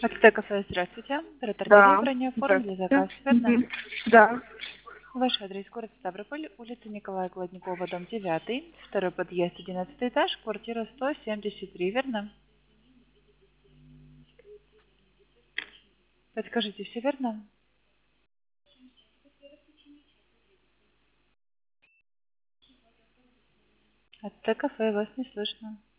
АТТ кафе, здравствуйте. Оператор Да, телевидения, оформили здравствуйте. заказ, верно? Да. Ваш адрес город Ставрополь, улица Николая Гладникова, дом 9, второй подъезд, 11 этаж, квартира 173, верно? Подскажите, все верно? АТТ кафе, вас не слышно.